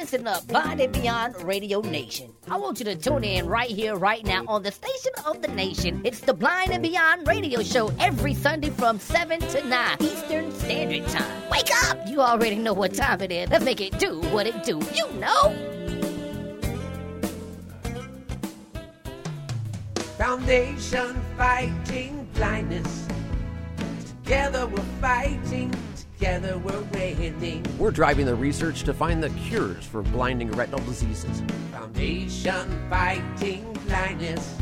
listen up, Blind and Beyond Radio Nation. I want you to tune in right here, right now, on the station of the nation. It's the Blind and Beyond Radio Show every Sunday from 7 to 9 Eastern Standard Time. Wake up! You already know what time it is. Let's make it do what it do. You know! Foundation fighting blindness. Together we're fighting. Together we're winning. We're driving the research to find the cures for blinding retinal diseases. Foundation fighting blindness.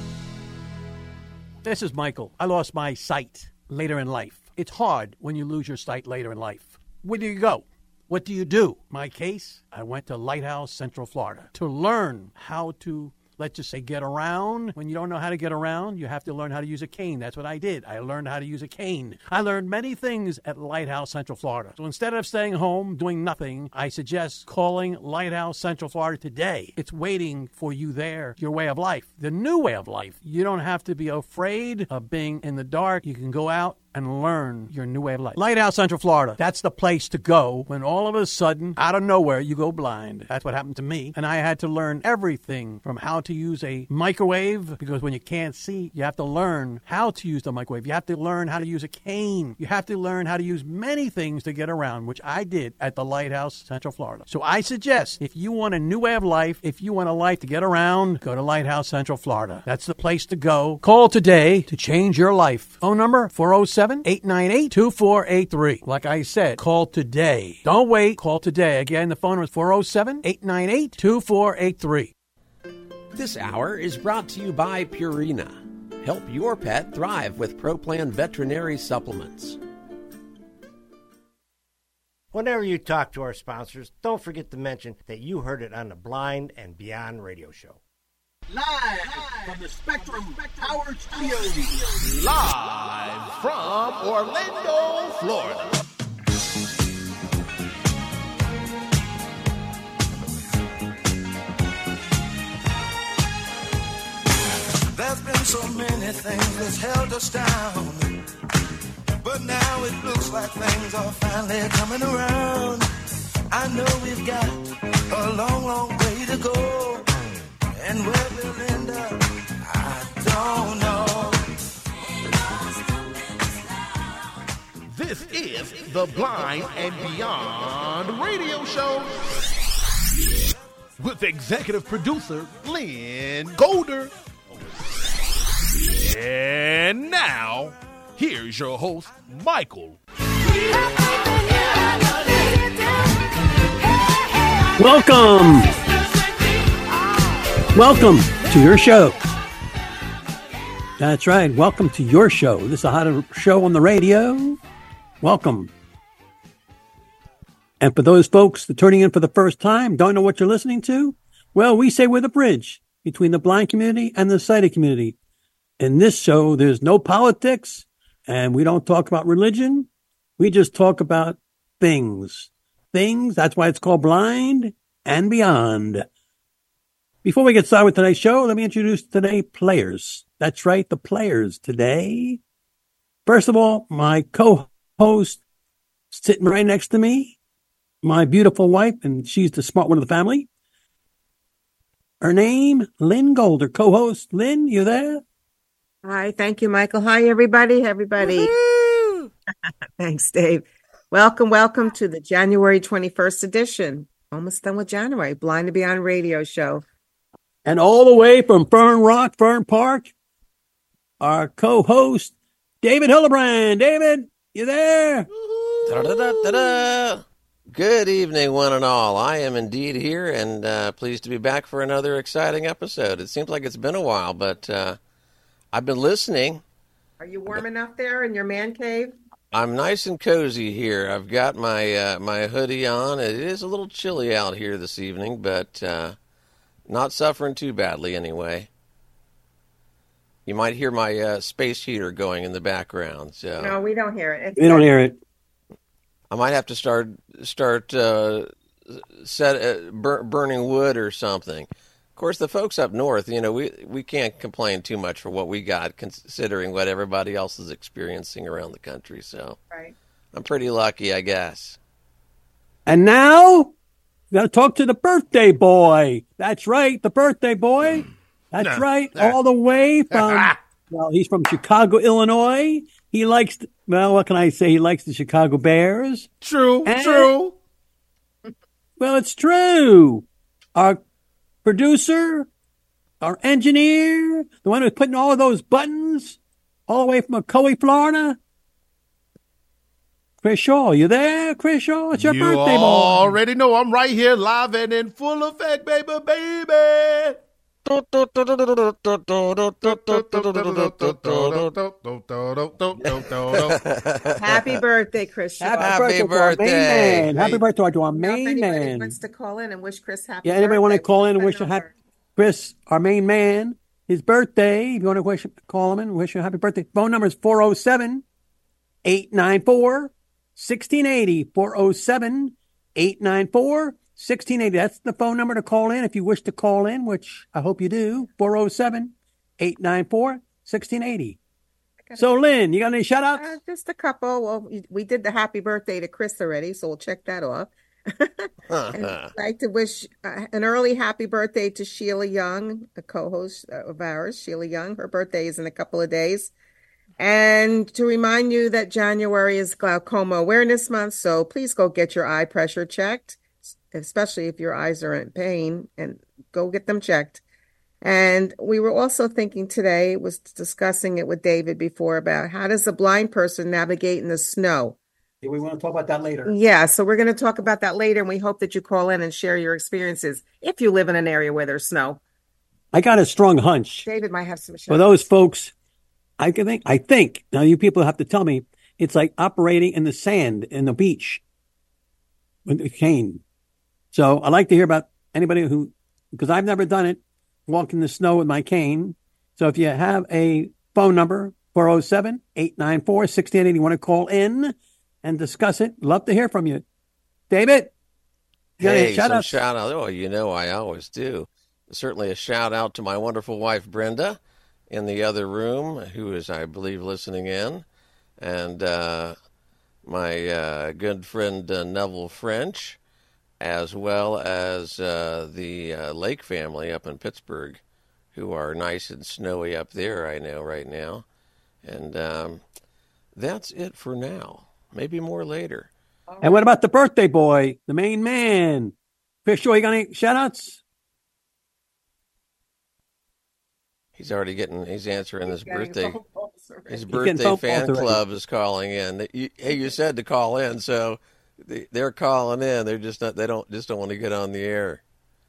This is Michael. I lost my sight later in life. It's hard when you lose your sight later in life. Where do you go? What do you do? My case, I went to Lighthouse, Central Florida to learn how to, let's just say, get around. When you don't know how to get around, you have to learn how to use a cane. That's what I did. I learned how to use a cane. I learned many things at Lighthouse, Central Florida. So instead of staying home doing nothing, I suggest calling Lighthouse, Central Florida today. It's waiting for you there, your way of life, the new way of life. You don't have to be afraid of being in the dark. You can go out and learn your new way of life. Lighthouse, Central Florida. That's the place to go when all of a sudden, out of nowhere, you go blind. That's what happened to me. And I had to learn everything from how to use a microwave, because when you can't see, you have to learn how to use the microwave. You have to learn how to use a cane. You have to learn how to use many things to get around, which I did at the Lighthouse, Central Florida. So I suggest, if you want a new way of life, if you want a life to get around, go to Lighthouse, Central Florida. That's the place to go. Call today to change your life. Phone number 407-898-2483. Like I said, call today. Don't wait. Call today. Again, the phone number is 407-898-2483. This hour is brought to you by Purina. Help your pet thrive with ProPlan veterinary supplements. Whenever you talk to our sponsors, don't forget to mention that you heard it on the Blind and Beyond Radio Show. Live from the Spectrum Howard Studios. Live from Orlando, Florida. There's been so many things that's held us down, but now it looks like things are finally coming around. I know we've got a long, long way to go, and where we'll end up, I don't know. This is the Blind and Beyond Radio Show with executive producer Lynn Golder. And now, here's your host, Michael. Welcome to your show. That's right. Welcome to your show. This is a hot show on the radio. Welcome. And for those folks that are turning in for the first time, don't know what you're listening to, well, we say we're the bridge between the blind community and the sighted community. In this show, there's no politics, and we don't talk about religion. We just talk about things. Things, that's why it's called Blind and Beyond. Before we get started with today's show, let me introduce today's players. That's right, the players today. First of all, my co-host sitting right next to me, my beautiful wife, and she's the smart one of the family. Her name, Lynn Golder, co-host. Lynn, you there? Hi, thank you, Michael. Hi, everybody. Thanks, Dave. Welcome to the January 21st edition. Almost done with January. Blind to Beyond Radio Show. And all the way from Fern Park, our co-host, David Hildebrand. David, you there? Da-da-da-da-da. Good evening, one and all. I am indeed here and pleased to be back for another exciting episode. It seems like it's been a while, but I've been listening. Are you warm enough there in your man cave? I'm nice and cozy here. I've got my my hoodie on. It is a little chilly out here this evening, but not suffering too badly anyway. You might hear my space heater going in the background. So no, we don't hear it. We don't hear it. I might have to start burning wood or something. Of course, the folks up north, we can't complain too much for what we got, considering what everybody else is experiencing around the country. So right. I'm pretty lucky, I guess. And now, got to talk to the birthday boy. That's right, the birthday boy. That's right, all the way from, well, he's from Chicago, Illinois. He likes, what can I say? He likes the Chicago Bears. True. Well, it's true. Our producer, our engineer, the one who's putting all of those buttons all the way from Ocoee, Florida. Chris Shaw, you there, Chris Shaw? It's your birthday, boy. You already know I'm right here, live and in full effect, baby. Happy birthday, Chris Shaw. Happy birthday. Happy birthday to our main man. Anybody wants to call in and wish Chris happy birthday? Yeah, anybody want to call in and wish Chris, our main man, his birthday? If you want to call him and wish him a happy birthday. Phone number is 407-894-1680. 407-894-1680. That's the phone number to call in if you wish to call in, which I hope you do. 407-894-1680. So, Lynn, you got any shout-outs? Just a couple. Well, we did the happy birthday to Chris already, so we'll check that off. And I'd like to wish an early happy birthday to Sheila Young, a co-host of ours. Sheila Young, her birthday is in a couple of days. And to remind you that January is Glaucoma Awareness Month, so please go get your eye pressure checked, especially if your eyes are in pain, and go get them checked. And we were also thinking today, was discussing it with David before, about how does a blind person navigate in the snow? Yeah, we want to talk about that later. Yeah, so we're going to talk about that later, and we hope that you call in and share your experiences if you live in an area where there's snow. I got a strong hunch. David might have some for those folks. I think now you people have to tell me, it's like operating in the sand in the beach with a cane. So I'd like to hear about anybody who, because I've never done it, walk in the snow with my cane. So if you have a phone number, 407-894-1680, you want to call in and discuss it, love to hear from you. David? Hey, some shout out. Oh, I always do. Certainly a shout out to my wonderful wife, Brenda, in the other room, who is, I believe, listening in, and my good friend Neville French, as well as the Lake family up in Pittsburgh, who are nice and snowy up there, I know, right now. And that's it for now. Maybe more later. And what about the birthday boy, the main man? Chris Shaw, you got any shout-outs? He's answering his birthday. His birthday fan club is calling in. You said to call in, so they're calling in. They're just not. They don't want to get on the air.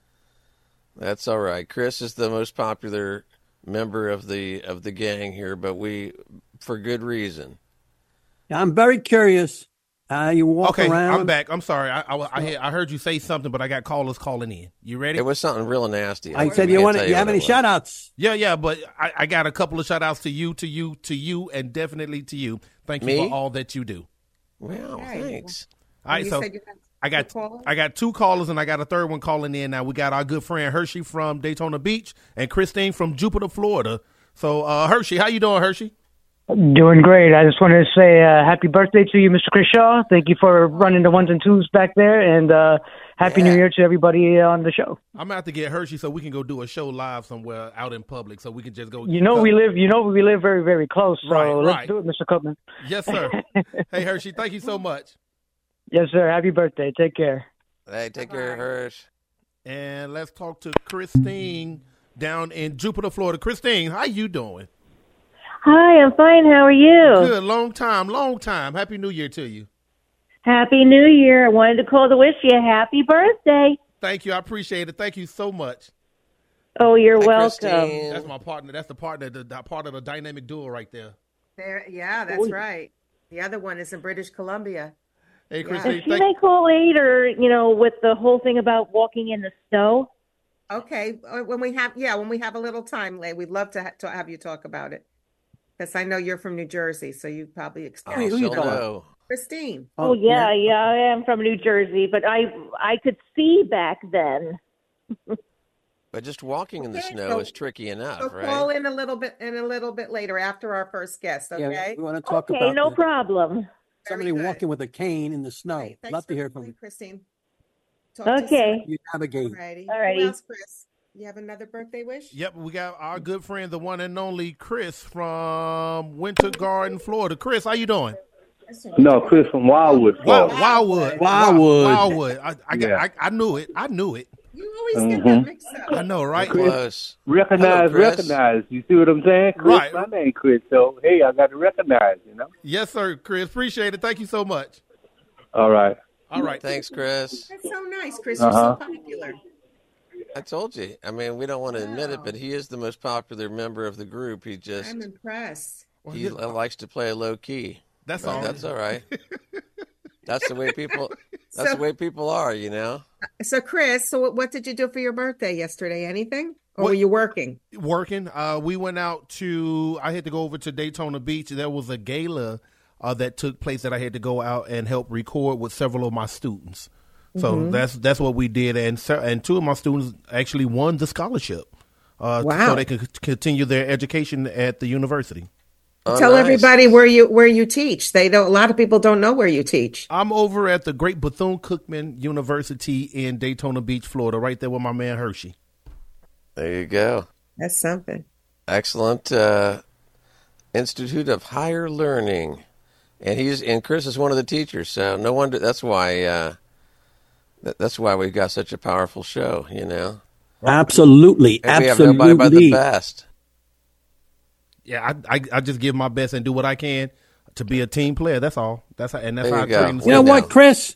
That's all right. Chris is the most popular member of the gang here, but for good reason. I'm very curious. You walk around. Okay, I'm back. I'm sorry. I heard you say something, but I got callers calling in. You ready? It was something real nasty. I said you have any shout-outs? Yeah, but I got a couple of shout-outs to you, and definitely to you. Thank you for all that you do. Well, thanks. All right, so I got two callers, and I got a third one calling in now. We got our good friend Hershey from Daytona Beach and Christine from Jupiter, Florida. So, Hershey, how you doing, Hershey? Doing great. I just wanted to say happy birthday to you, Mr. Chris Shaw. Thank you for running the ones and twos back there, and happy New Year to everybody on the show. I'm going to have to get Hershey so we can go do a show live somewhere out in public, so we can just go. We live very, very close. So let's do it, Mr. Cookman. Yes, sir. Hey, Hershey, thank you so much. Yes, sir. Happy birthday. Take care. Hey, take care, Hersh. And let's talk to Christine down in Jupiter, Florida. Christine, how you doing? Hi, I'm fine. How are you? Good. Long time. Happy New Year to you. Happy New Year. I wanted to call to wish you a happy birthday. Thank you. I appreciate it. Thank you so much. Oh, you're welcome. Christine. That's my partner. That's the partner, the part of the dynamic duo right there. Yeah, that's right. The other one is in British Columbia. Hey, Christine. She may call later, with the whole thing about walking in the snow. Okay. When we have a little time, we'd love to have you talk about it. Because I know you're from New Jersey, so you probably experienced it. Christine. Oh, yeah, I am from New Jersey, but I could see back then. But just walking in the snow is tricky enough, right? Call in a little bit later after our first guest, okay? Yeah, we want to talk about no problem. Somebody walking with a cane in the snow. Right. Love to hear from you. Christine. Okay. You navigate. Alrighty. All righty. Who else, Chris? You have another birthday wish? Yep, we got our good friend, the one and only Chris from Winter Garden, Florida. Chris, how you doing? No, Chris from Wildwood. Wildwood. I knew it. You always get that mixed up. I know, right? Chris, recognize. You see what I'm saying? Chris, right. My name Chris, so hey, I got to recognize, you know? Yes, sir, Chris. Appreciate it. Thank you so much. All right. Thanks, Chris. That's so nice, Chris. You're so popular. I told you. I mean, we don't want to admit it, but he is the most popular member of the group. I'm impressed. He likes to play low key. That's all. That's all right. That's the way people. That's the way people are, you know. So, Chris, what did you do for your birthday yesterday? Anything, or were you working? Working. We went out to. I had to go over to Daytona Beach. There was a gala that took place that I had to go out and help record with several of my students. So that's what we did, and two of my students actually won the scholarship, so they could continue their education at the university. Tell everybody where you teach. A lot of people don't know where you teach. I'm over at the Great Bethune-Cookman University in Daytona Beach, Florida, right there with my man Hershey. There you go. That's something. Excellent Institute of Higher Learning, and Chris is one of the teachers. So no wonder that's why we've got such a powerful show. You know, absolutely. We have nobody but the best. Yeah, I just give my best and do what I can to be a team player. That's all. That's how I train. You know what, Chris?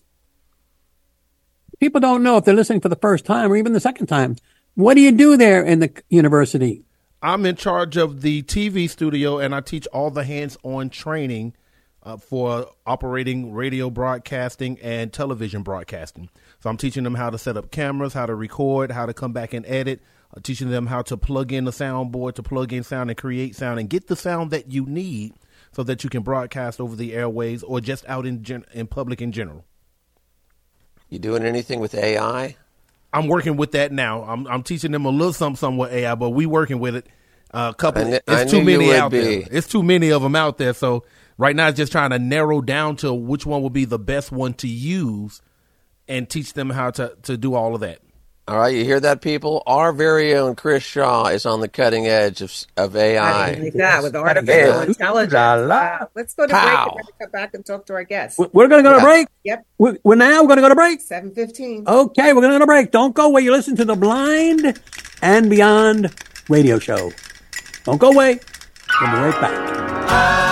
People don't know if they're listening for the first time or even the second time. What do you do there in the university? I'm in charge of the TV studio, and I teach all the hands-on training for operating radio broadcasting and television broadcasting. So I'm teaching them how to set up cameras, how to record, how to come back and edit. Teaching them how to plug in the soundboard, to plug in sound and create sound and get the sound that you need so that you can broadcast over the airways or just out in public in general. You doing anything with AI? I'm working with that now. I'm teaching them a little something with AI, but we working with it. It's too many out there. It's too many of them out there. So right now it's just trying to narrow down to which one will be the best one to use and teach them how to do all of that. All right, you hear that, people? Our very own Chris Shaw is on the cutting edge of AI. Like that, with artificial intelligence. Let's go to break and then come back and talk to our guests. We're going to go to break? Yep. We're going to go to break? 7:15. Okay, we're going to go to break. Don't go away. You listen to the Blind and Beyond radio show. Don't go away. We'll be right back.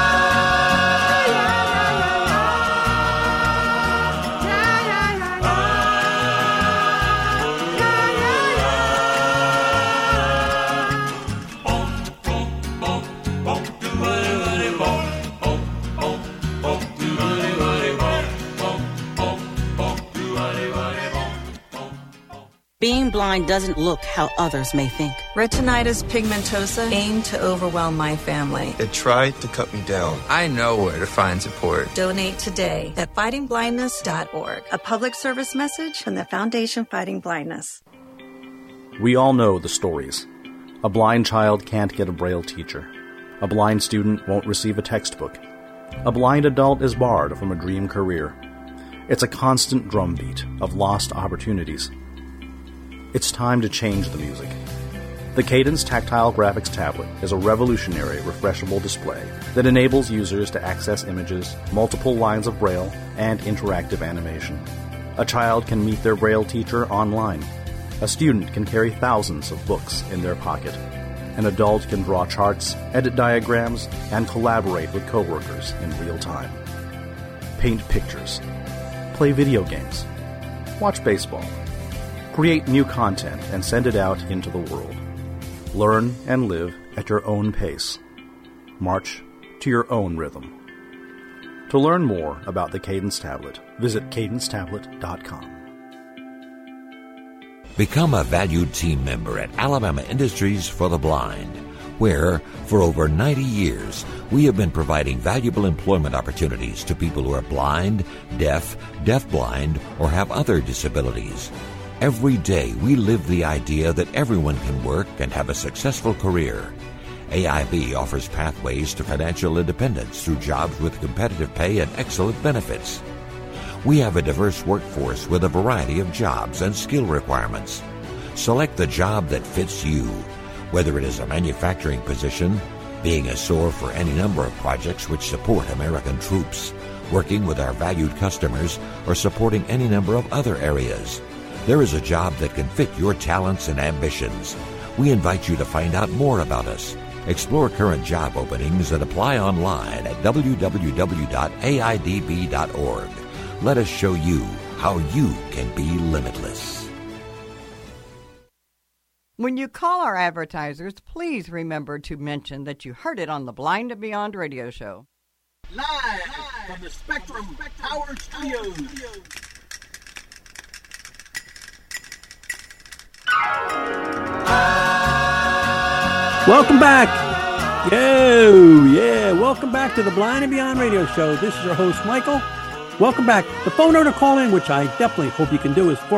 Being blind doesn't look how others may think. Retinitis pigmentosa aimed to overwhelm my family. It tried to cut me down. I know where to find support. Donate today at fightingblindness.org. A public service message from the Foundation Fighting Blindness. We all know the stories. A blind child can't get a Braille teacher. A blind student won't receive a textbook. A blind adult is barred from a dream career. It's a constant drumbeat of lost opportunities. It's time to change the music. The Cadence Tactile Graphics Tablet is a revolutionary refreshable display that enables users to access images, multiple lines of Braille, and interactive animation. A child can meet their Braille teacher online. A student can carry thousands of books in their pocket. An adult can draw charts, edit diagrams, and collaborate with coworkers in real time. Paint pictures. Play video games. Watch baseball. Create new content and send it out into the world. Learn and live at your own pace. March to your own rhythm. To learn more about the Cadence Tablet, visit cadencetablet.com. Become a valued team member at Alabama Industries for the Blind, where, for over 90 years, we have been providing valuable employment opportunities to people who are blind, deaf-blind, or have other disabilities. Every day, we live the idea that everyone can work and have a successful career. AIB offers pathways to financial independence through jobs with competitive pay and excellent benefits. We have a diverse workforce with a variety of jobs and skill requirements. Select the job that fits you, whether it is a manufacturing position, being a SOAR for any number of projects which support American troops, working with our valued customers, or supporting any number of other areas. There is a job that can fit your talents and ambitions. We invite you to find out more about us. Explore current job openings and apply online at www.aidb.org. Let us show you how you can be limitless. When you call our advertisers, please remember to mention that you heard it on the Blind and Beyond radio show. Live from the Spectrum Power Studios. Welcome back. Welcome back to the Blind and Beyond radio show. This is your host, Michael. Welcome back. The phone number to call in, which I definitely hope you can do, is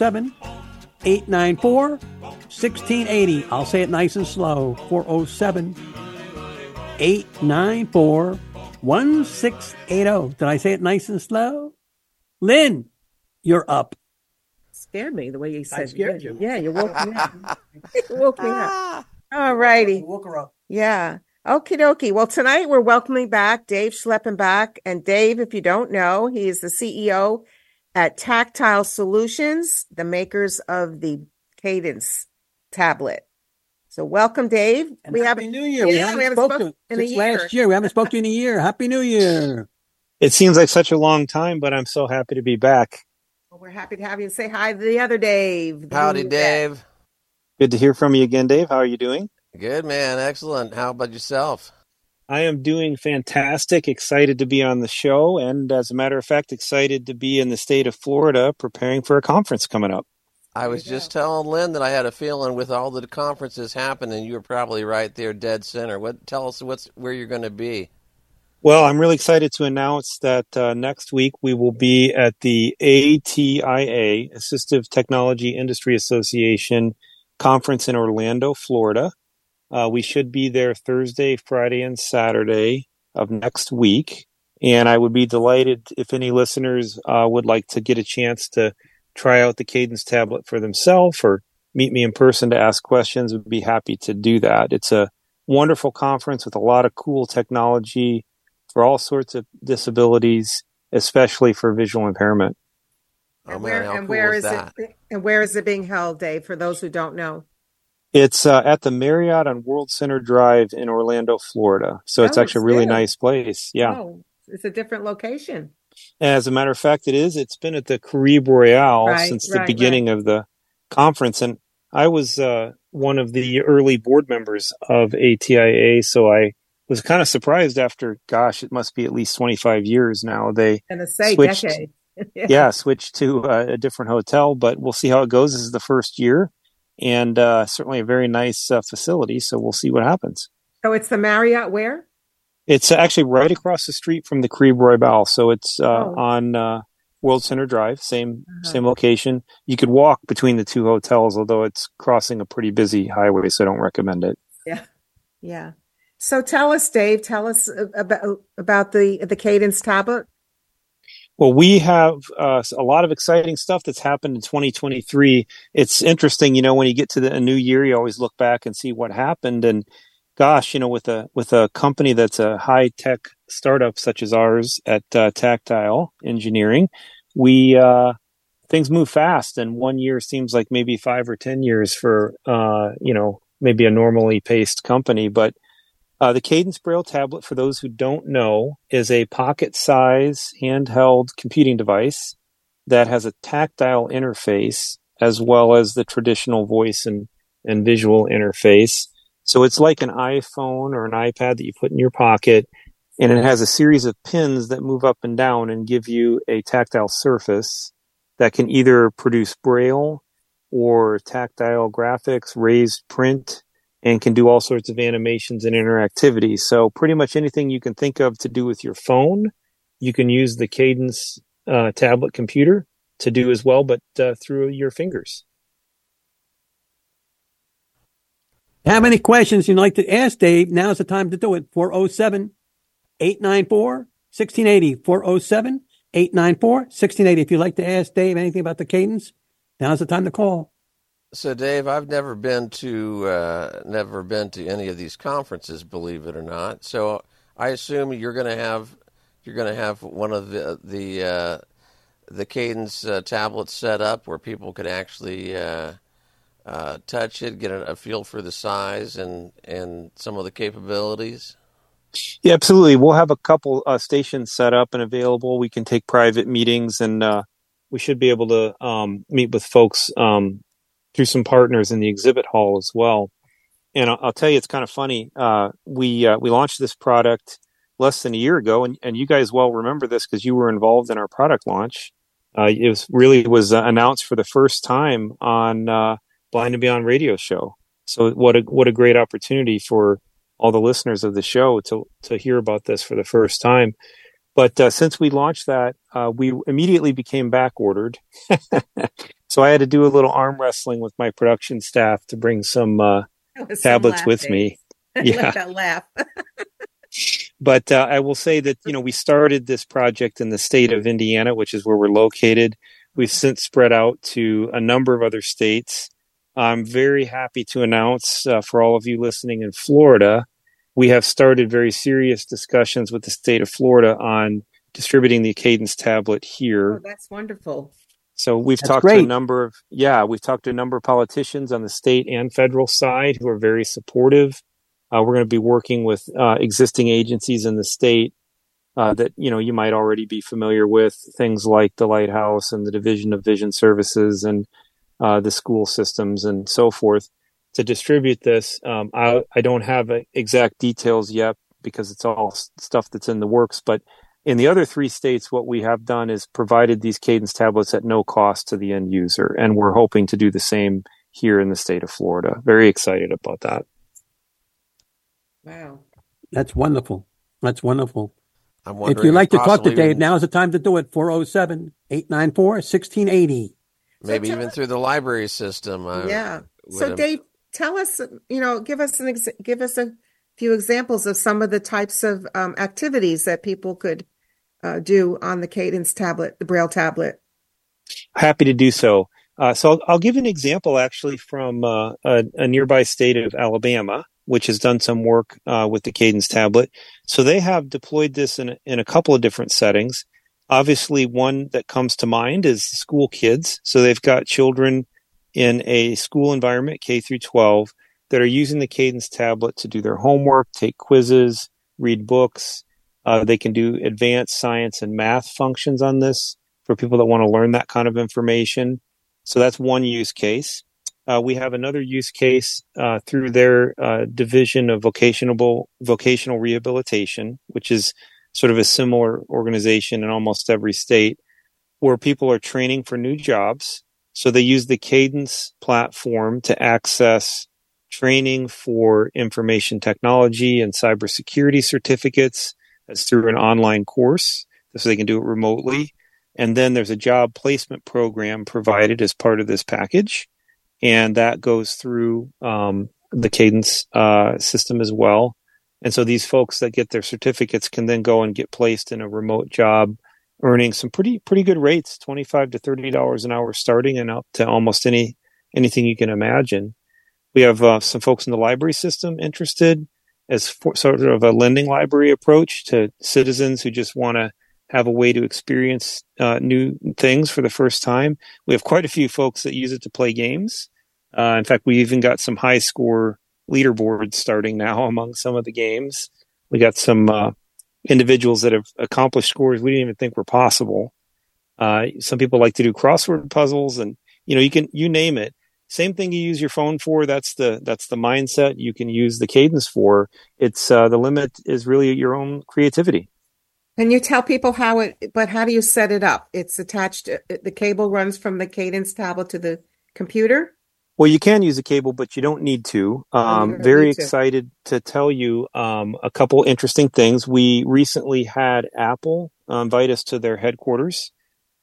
407-894-1680. I'll say it nice and slow. 407-894-1680. Did I say it nice and slow? Lynn, you're up. Scared me the way you said I scared you. Yeah, you woke me up. You woke me up. All righty. Woke her up. Yeah. Okie dokie. Well, tonight we're welcoming back Dave Schleppenbach. And Dave, if you don't know, he is the CEO at Tactile Solutions, the makers of the Cadence tablet. So welcome, Dave. And Happy New Year. We haven't spoken since last year. We haven't spoken in a year. Happy New Year. It seems like such a long time, but I'm so happy to be back. Well, we're happy to have you. Say hi to the other Dave. Howdy, Dave. Good to hear from you again, Dave. How are you doing? Good, man. Excellent. How about yourself? I am doing fantastic. Excited to be on the show. And as a matter of fact, excited to be in the state of Florida preparing for a conference coming up. I was just telling Lynn that I had a feeling with all the conferences happening, you were probably right there, dead center. Tell us where you're going to be. Well, I'm really excited to announce that next week we will be at the ATIA, Assistive Technology Industry Association conference in Orlando, Florida. We should be there Thursday, Friday, and Saturday of next week. And I would be delighted if any listeners would like to get a chance to try out the Cadence tablet for themselves or meet me in person to ask questions. Would be happy to do that. It's a wonderful conference with a lot of cool technology for all sorts of disabilities, especially for visual impairment. And where is it being held, Dave, for those who don't know? It's at the Marriott on World Center Drive in Orlando, Florida. So it's actually a really nice place. Yeah. Oh, it's a different location. As a matter of fact, it is. It's been at the Caribe Royale since the beginning of the conference. And I was one of the early board members of ATIA. So I was kind of surprised after, it must be at least 25 years now. They switched, switched to a different hotel, but we'll see how it goes. This is the first year. And certainly a very nice facility, so we'll see what happens. So it's the Marriott where? It's actually right across the street from the Caribe Royale, so it's on World Center Drive, same location. You could walk between the two hotels, although it's crossing a pretty busy highway, so I don't recommend it. Yeah. So tell us, Dave, about the Cadence tablet. Well, we have a lot of exciting stuff that's happened in 2023. It's interesting, when you get to a new year, you always look back and see what happened. And with a company that's a high tech startup such as ours at Tactile Engineering, we things move fast, and 1 year seems like maybe 5 or 10 years for maybe a normally paced company, but. The Cadence Braille tablet, for those who don't know, is a pocket-size handheld computing device that has a tactile interface as well as the traditional voice and visual interface. So it's like an iPhone or an iPad that you put in your pocket, and it has a series of pins that move up and down and give you a tactile surface that can either produce Braille or tactile graphics, raised print, and can do all sorts of animations and interactivity. So pretty much anything you can think of to do with your phone, you can use the Cadence tablet computer to do as well, but through your fingers. Have any questions you'd like to ask Dave? Now's the time to do it. 407-894-1680. 894-1680. If you'd like to ask Dave anything about the cadence, now's the time to call. So, Dave, I've never been to any of these conferences, believe it or not. So, I assume you're going to have one of the cadence tablets set up where people could actually touch it, get a feel for the size and some of the capabilities. Yeah, absolutely. We'll have a couple stations set up and available. We can take private meetings, and we should be able to meet with folks through some partners in the exhibit hall as well. And I'll tell you, it's kind of funny. We launched this product less than a year ago, and you guys well remember this because you were involved in our product launch. It was announced for the first time on Blind and Beyond radio show. So what a great opportunity for all the listeners of the show to hear about this for the first time. But since we launched that, we immediately became back ordered. So I had to do a little arm wrestling with my production staff to bring some tablets with me. I like that laugh. But I will say that, we started this project in the state of Indiana, which is where we're located. We've since spread out to a number of other states. I'm very happy to announce for all of you listening in Florida, we have started very serious discussions with the state of Florida on distributing the Cadence tablet here. Oh, that's wonderful. So we've talked to a number of politicians on the state and federal side who are very supportive. We're going to be working with existing agencies in the state that you might already be familiar with, things like the Lighthouse and the Division of Vision Services and the school systems and so forth, to distribute this. I don't have exact details yet because it's all stuff that's in the works. But in the other 3 states, what we have done is provided these Cadence tablets at no cost to the end user, and we're hoping to do the same here in the state of Florida. Very excited about that. Wow. That's wonderful. That's wonderful. I'm wondering if you'd like to talk to Dave, now is the time to do it. 407-894-1680. Maybe even through the library system. So Dave, tell us, give us a few examples of some of the types of activities that people could do on the Cadence tablet, the Braille tablet. Happy to do so. So I'll give an example actually from a nearby state of Alabama, which has done some work with the Cadence tablet. So they have deployed this in a couple of different settings. Obviously, one that comes to mind is school kids. So they've got children in a school environment, K through 12, that are using the Cadence tablet to do their homework, take quizzes, read books. They can do advanced science and math functions on this for people that want to learn that kind of information. So that's one use case. We have another use case through their division of vocational rehabilitation, which is sort of a similar organization in almost every state, where people are training for new jobs. So they use the Cadence platform to access training for information technology and cybersecurity certificates. That's through an online course, so they can do it remotely. And then there's a job placement program provided as part of this package. And that goes through the Cadence system as well. And so these folks that get their certificates can then go and get placed in a remote job, earning some pretty good rates, $25 to $30 an hour starting, and up to almost anything you can imagine. We have some folks in the library system interested as sort of a lending library approach to citizens who just want to have a way to experience new things for the first time. We have quite a few folks that use it to play games. In fact, we even got some high score leaderboards starting now among some of the games. We got some individuals that have accomplished scores we didn't even think were possible. Some people like to do crossword puzzles, and you name it. Same thing you use your phone for. That's the mindset you can use the Cadence for. It's the limit is really your own creativity. Can you tell people how do you set it up? It's attached, the cable runs from the Cadence tablet to the computer? Well, you can use a cable, but you don't need to. Very excited to tell you a couple interesting things. We recently had Apple invite us to their headquarters.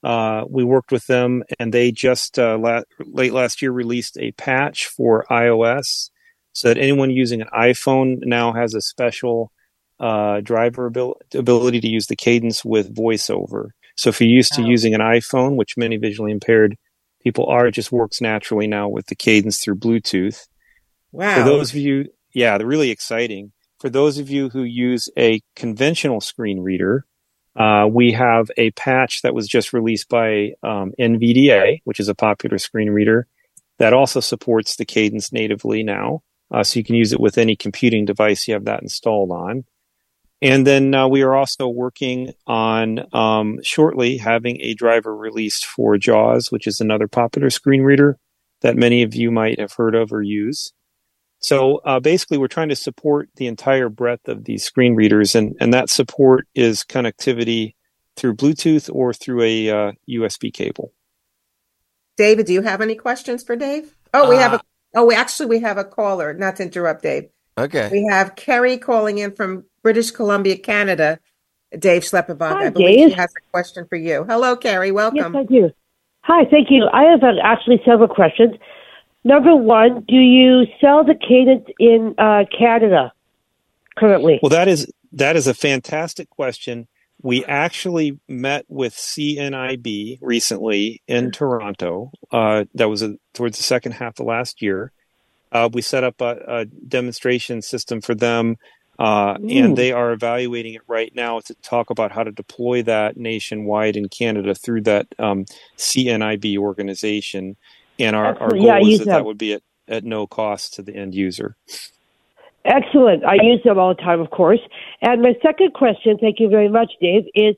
We worked with them, and they just late last year released a patch for iOS so that anyone using an iPhone now has a special driver ability to use the Cadence with VoiceOver. So if you're used to using an iPhone, which many visually impaired people are, it just works naturally now with the Cadence through Bluetooth. Wow. For those of you, they're really exciting. For those of you who use a conventional screen reader, we have a patch that was just released by NVDA, which is a popular screen reader, that also supports the Cadence natively now. So you can use it with any computing device you have that installed on. And then we are also working on shortly having a driver released for JAWS, which is another popular screen reader that many of you might have heard of or use. So basically, we're trying to support the entire breadth of these screen readers, and that support is connectivity through Bluetooth or through a USB cable. David, do you have any questions for Dave? Oh, we have we have a caller. Not to interrupt, Dave. Okay. We have Kerry calling in from British Columbia, Canada. Dave Schlepperbach, Hi, I believe Dave. she has a question for you. Hello, Kerry. Welcome. Yes, I do. Hi, thank you. I have actually several questions. Number one, do you sell the Cadence in Canada currently? Well, that is a fantastic question. We actually met with CNIB recently in Toronto. That was towards the second half of last year. We set up a demonstration system for them, and they are evaluating it right now to talk about how to deploy that nationwide in Canada through that CNIB organization. And our goal is that would be at no cost to the end user. Excellent. I use them all the time, of course. And my second question, thank you very much, Dave, is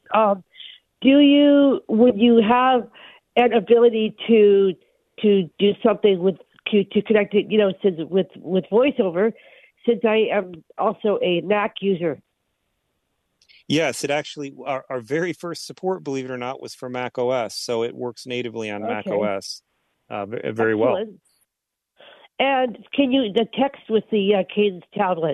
would you have an ability to do something to connect it, since with VoiceOver, since I am also a Mac user? Yes, it actually, our very first support, believe it or not, was for Mac OS. So it works natively on Mac OS very well. And can you the text with the Cadence tablet?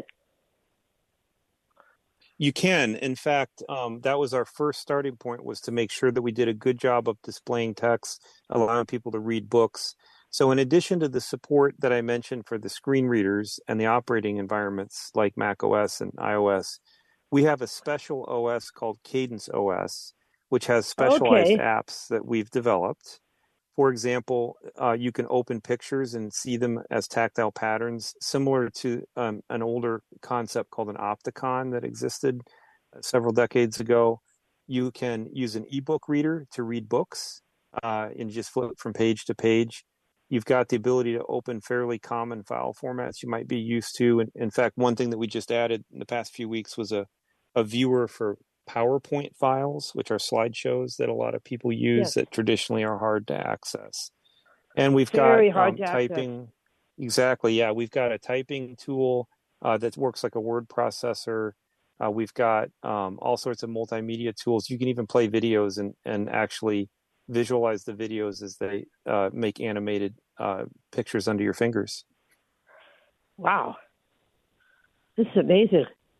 You can. In fact, that was our first starting point, was to make sure that we did a good job of displaying text, allowing people to read books. So in addition to the support that I mentioned for the screen readers and the operating environments like Mac OS and iOS, we have a special OS called Cadence OS, which has specialized apps that we've developed. For example, you can open pictures and see them as tactile patterns, similar to an older concept called an Opticon that existed several decades ago. You can use an ebook reader to read books and just flip from page to page. You've got the ability to open fairly common file formats you might be used to. And in fact, one thing that we just added in the past few weeks was a viewer for PowerPoint files, which are slideshows that a lot of people use that traditionally are hard to access. And we've got typing. Exactly. Yeah. We've got a typing tool that works like a word processor. We've got all sorts of multimedia tools. You can even play videos and actually visualize the videos as they make animated pictures under your fingers. Wow. This is amazing.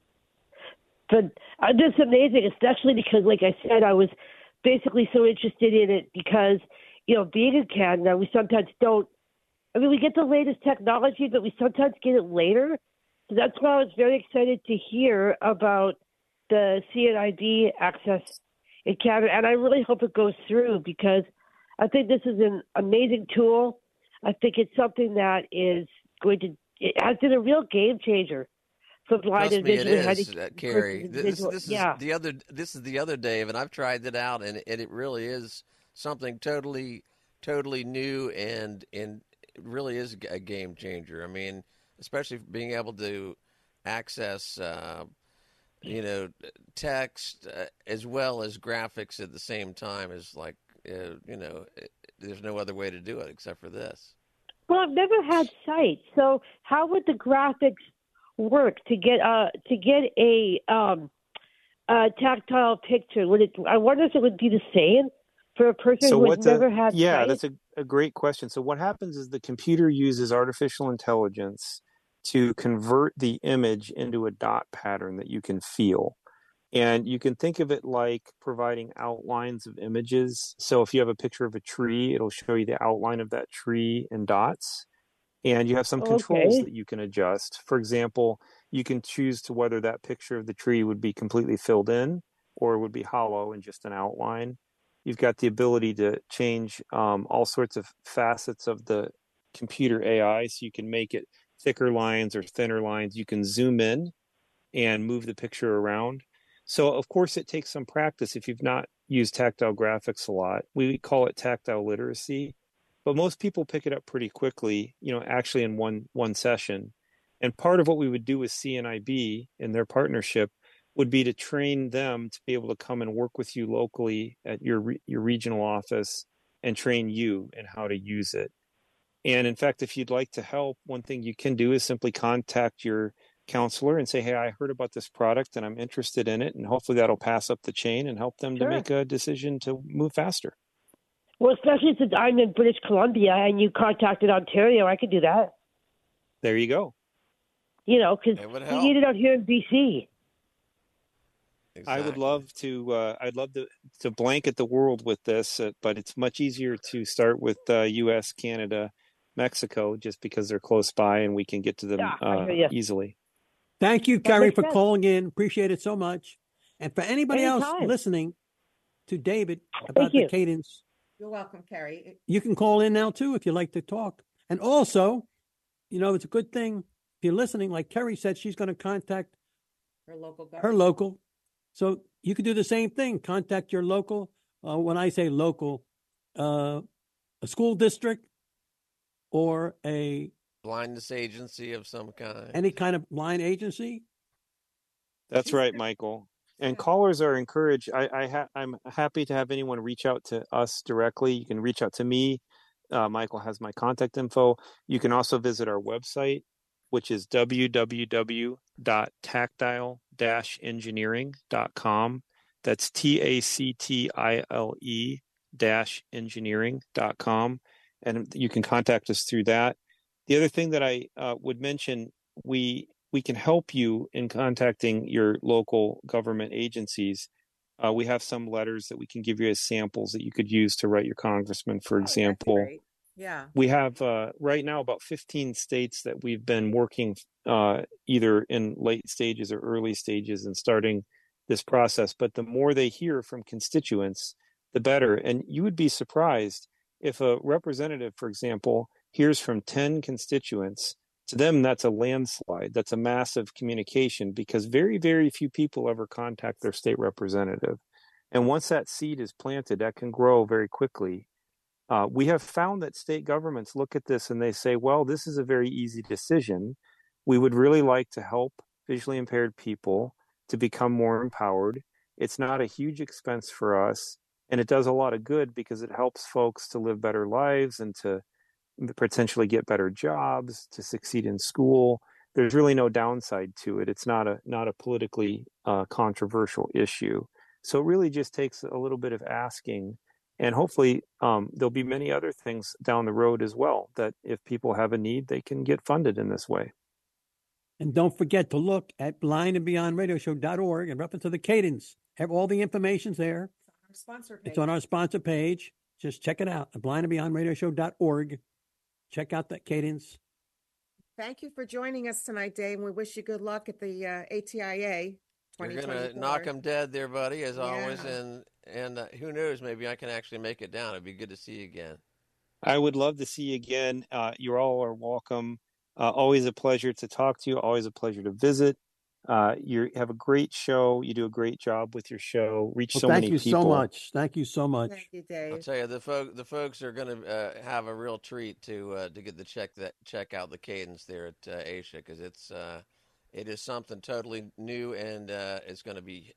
But this is amazing, especially because, like I said, I was basically so interested in it because, being in Canada, we sometimes don't, we get the latest technology, but we sometimes get it later. So that's why I was very excited to hear about the CNIB access in Canada. And I really hope it goes through because I think this is an amazing tool. I think it's something that it has been a real game changer. For blind and visually it is, Carrie. This is the other Dave, and I've tried it out, and it really is something totally new, and it really is a game changer. I mean, especially being able to access, text as well as graphics at the same time is like, there's no other way to do it except for this. Well, I've never had sight, so how would the graphics work to get a tactile picture? I wonder if it would be the same for a person who has never had sight. Yeah, that's a great question. So what happens is the computer uses artificial intelligence to convert the image into a dot pattern that you can feel. And you can think of it like providing outlines of images. So if you have a picture of a tree, it'll show you the outline of that tree in dots. And you have some controls that you can adjust. For example, you can choose to whether that picture of the tree would be completely filled in or would be hollow and just an outline. You've got the ability to change all sorts of facets of the computer AI, so you can make it thicker lines or thinner lines. You can zoom in and move the picture around. So, of course, it takes some practice if you've not used tactile graphics a lot. We call it tactile literacy, but most people pick it up pretty quickly, actually in one session. And part of what we would do with CNIB in their partnership would be to train them to be able to come and work with you locally at your regional office and train you in how to use it. And in fact, if you'd like to help, one thing you can do is simply contact your counselor and say, hey, I heard about this product and I'm interested in it. And hopefully that'll pass up the chain and help them to make a decision to move faster. Well, especially since I'm in British Columbia and you contacted Ontario, I could do that. There you go. Because we need it out here in BC. Exactly. I would love to. I'd love to blanket the world with this, but it's much easier to start with U.S., Canada, Mexico, just because they're close by and we can get to them easily. Thank you, Carrie, for calling in. Appreciate it so much. And for anybody else listening to David about the cadence, you're welcome, Carrie. You can call in now too if you'd like to talk. And also, it's a good thing if you're listening. Like Carrie said, she's going to contact her local government. Her local. So you could do the same thing. Contact your local. When I say local, a school district or a blindness agency of some kind. Any kind of blind agency. That's right, Michael. And callers are encouraged. I'm happy to have anyone reach out to us directly. You can reach out to me. Michael has my contact info. You can also visit our website, which is www.tactile-engineering.com. That's TACTILE-engineering.com. And you can contact us through that. The other thing that I would mention, we can help you in contacting your local government agencies. We have some letters that we can give you as samples that you could use to write your congressman, for example. That's great. Yeah. We have right now about 15 states that we've been working either in late stages or early stages and starting this process. But the more they hear from constituents, the better. And you would be surprised if a representative, for example, hears from 10 constituents. To them, that's a landslide. That's a massive communication because very, very few people ever contact their state representative. And once that seed is planted, that can grow very quickly. We have found that state governments look at this and they say, well, this is a very easy decision. We would really like to help visually impaired people to become more empowered. It's not a huge expense for us, and it does a lot of good because it helps folks to live better lives and to potentially get better jobs, to succeed in school. There's really no downside to it. It's not a politically controversial issue. So it really just takes a little bit of asking. And hopefully there'll be many other things down the road as well that if people have a need, they can get funded in this way. And don't forget to look at blindandbeyondradioshow.org and reference to the cadence. Have all the information's there. It's on our sponsor page. Just check it out at blindandbeyondradioshow.org. Check out that cadence. Thank you for joining us tonight, Dave. We wish you good luck at the ATIA 2024. You're going to knock them dead there, buddy, as always. And who knows, maybe I can actually make it down. It'd be good to see you again. I would love to see you again. You all are welcome. Always a pleasure to talk to you. Always a pleasure to visit. You have a great show. You do a great job with your show. Reach so many people. Thank you so much. Thank you so much. Thank you, Dave. I'll tell you, the folks are going to have a real treat to get to check out the cadence there at Asia, because it is something totally new and it's going to be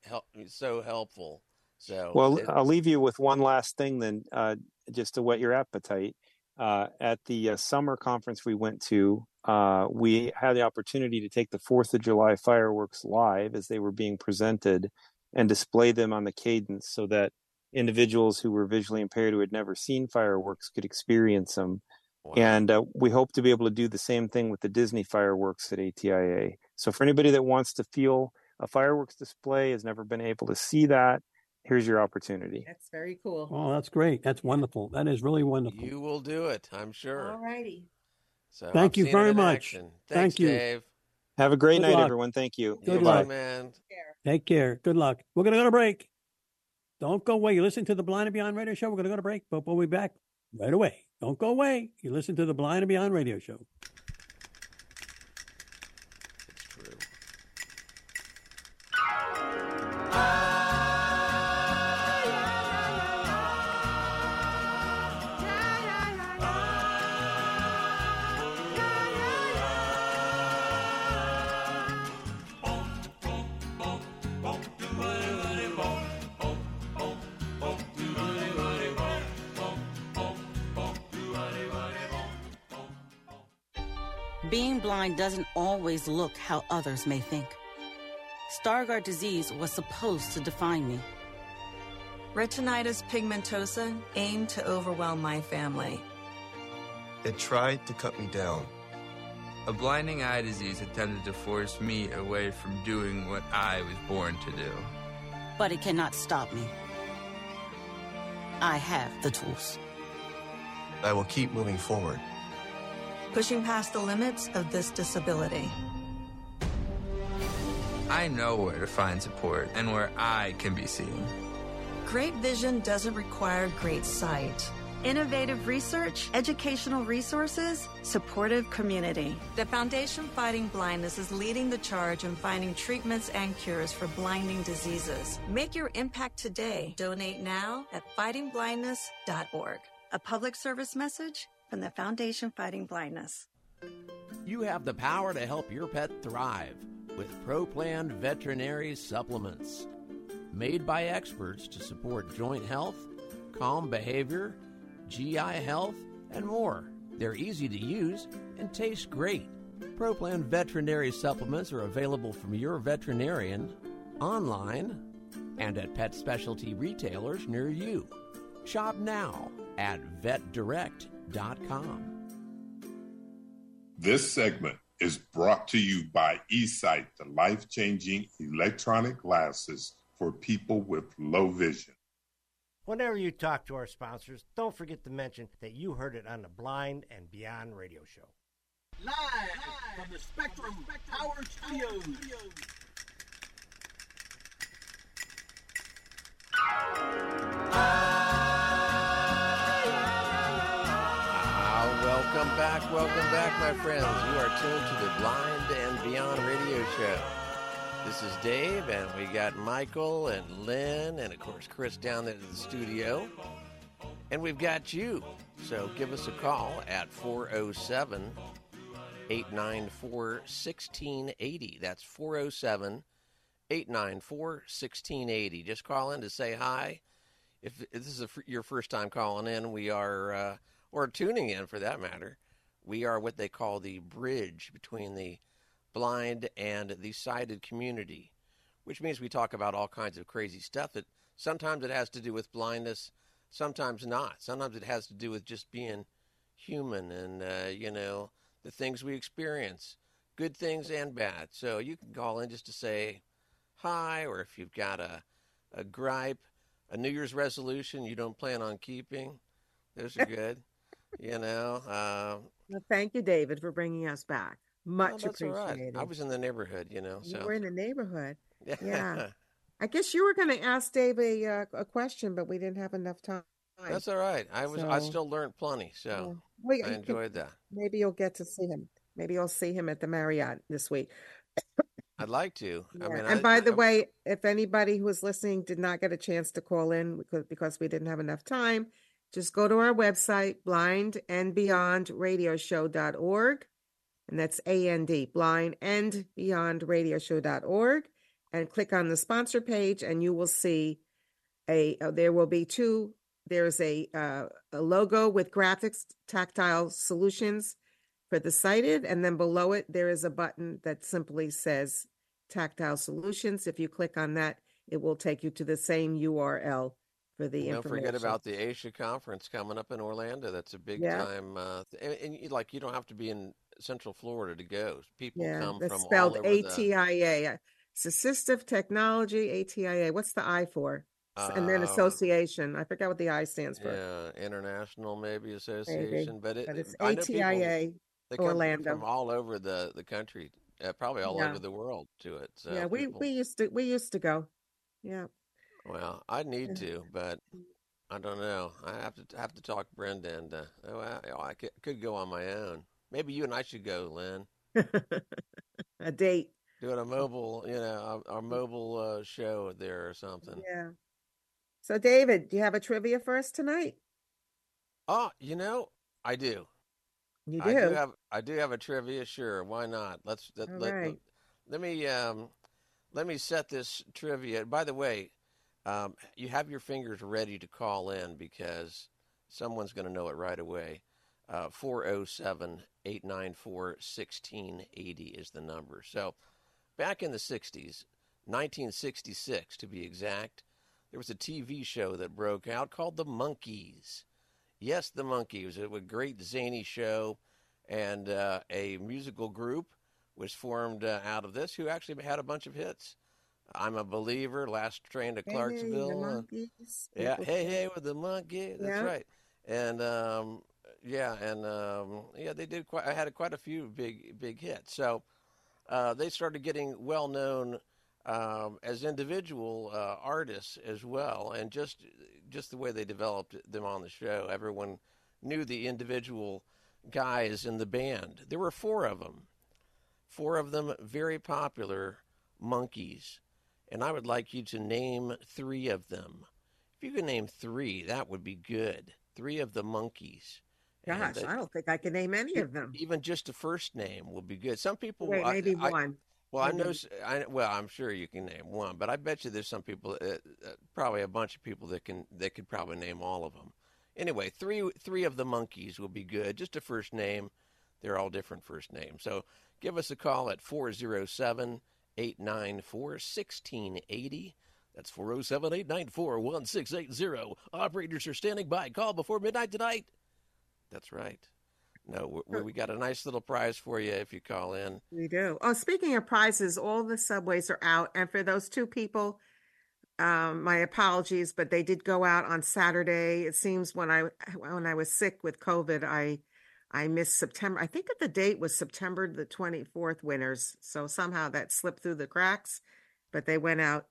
so helpful. So, well, I'll leave you with one last thing then, just to whet your appetite. At the summer conference we went to, we had the opportunity to take the 4th of July fireworks live as they were being presented and display them on the cadence so that individuals who were visually impaired who had never seen fireworks could experience them. Wow. And we hope to be able to do the same thing with the Disney fireworks at ATIA. So for anybody that wants to feel a fireworks display, has never been able to see that, here's your opportunity. That's very cool. Oh, that's great. That's wonderful. That is really wonderful. You will do it, I'm sure. All righty. So thank you very much. Thanks, Thank you, Dave. Have a great night, everyone. Thank you. Good luck, man. Take care. Good luck. We're going to go to break. Don't go away. You listen to the Blind and Beyond Radio Show. We're going to go to break, but we'll be back right away. Don't go away. You listen to the Blind and Beyond Radio Show. It's true. Being blind doesn't always look how others may think. Stargardt disease was supposed to define me. Retinitis pigmentosa aimed to overwhelm my family. It tried to cut me down. A blinding eye disease attempted to force me away from doing what I was born to do. But it cannot stop me. I have the tools. I will keep moving forward. Pushing past the limits of this disability. I know where to find support and where I can be seen. Great vision doesn't require great sight. Innovative research, educational resources, supportive community. The Foundation Fighting Blindness is leading the charge in finding treatments and cures for blinding diseases. Make your impact today. Donate now at fightingblindness.org. A public service message from the Foundation Fighting Blindness. You have the power to help your pet thrive with ProPlan Veterinary Supplements. Made by experts to support joint health, calm behavior, GI health, and more. They're easy to use and taste great. ProPlan Veterinary Supplements are available from your veterinarian, online, and at pet specialty retailers near you. Shop now at vetdirect.com. This segment is brought to you by eSight, the life-changing electronic glasses for people with low vision. Whenever you talk to our sponsors, don't forget to mention that you heard it on the Blind and Beyond Radio Show. Live from the Spectrum Power Studios. Welcome back, my friends. You are tuned to the Blind and Beyond Radio Show. This is Dave, and we got Michael and Lynn, and of course Chris down there at the studio. And we've got you. So give us a call at 407-894-1680. That's 407-894-1680. Just call in to say hi. If this is your first time calling in, we are, or tuning in for that matter, we are what they call the bridge between the blind and the sighted community, which means we talk about all kinds of crazy stuff that sometimes it has to do with blindness, sometimes not. Sometimes it has to do with just being human and, the things we experience, good things and bad. So you can call in just to say hi, or if you've got a gripe, a New Year's resolution you don't plan on keeping, those are good. Well, thank you, David, for bringing us back. Much that's appreciated. All right. I was in the neighborhood, You so. were in the neighborhood. Yeah. I guess you were going to ask Dave a question, but we didn't have enough time. That's all right. I still learned plenty, so I enjoyed that. Maybe you'll get to see him. Maybe you'll see him at the Marriott this week. I'd like to. Yeah. By the way, if anybody who was listening did not get a chance to call in because we didn't have enough time, just go to our website, blindandbeyondradioshow.org, and that's AND, blindandbeyondradioshow.org, and click on the sponsor page, and you will see there will be there's a logo with graphics, tactile solutions for the sighted, and then below it, there is a button that simply says tactile solutions. If you click on that, it will take you to the same URL. Don't forget about the Asia conference coming up in Orlando. That's a big time. And you don't have to be in Central Florida to go. People come from spelled all over ATIA. It's Assistive Technology, ATIA. What's the I for? And then association. I forgot what the I stands for. Yeah, International maybe association. Maybe. But it's ATIA they come Orlando. From all over the country, probably all over the world to it. So we used to go. Yeah. Well, I need to, but I don't know. I have to talk Brenda, and I could go on my own. Maybe you and I should go, Lynn. A date. Doing a mobile, our mobile show there or something. Yeah. So, David, do you have a trivia for us tonight? Oh, I do. You do? I do have a trivia. Sure, why not? Right. Let me set this trivia. By the way, you have your fingers ready to call in because someone's going to know it right away. 407-894-1680 is the number. So, back in the 60s, 1966 to be exact, there was a TV show that broke out called The Monkees. Yes, The Monkees. It was a great zany show, and a musical group was formed out of this who actually had a bunch of hits. I'm a Believer, Last Train to Clarksville. Hey, the Monkees. Yeah, Hey with the Monkees. That's right. And they did quite a few big hits. So they started getting well known as individual artists as well, and just the way they developed them on the show, everyone knew the individual guys in the band. There were four of them very popular Monkees, and I would like you to name three of them. If you could name three, that would be good. Three of the Monkees. Gosh, I don't think I can name any of them. Even just a first name would be good. Some people, maybe one. I'm sure you can name one, but I bet you there's some people, probably a bunch of people that could probably name all of them. Anyway, three of the Monkees will be good. Just a first name. They're all different first names. So give us a call at 407-894-1680. That's 407-894-1680. Operators are standing by. Call before midnight tonight. That's right. No, we got a nice little prize for you if you call in. We do. Oh, speaking of prizes, all the subways are out. And for those two people, my apologies, but they did go out on Saturday. It seems when I was sick with COVID, I missed September. I think the date was September the 24th winners. So somehow that slipped through the cracks, but they went out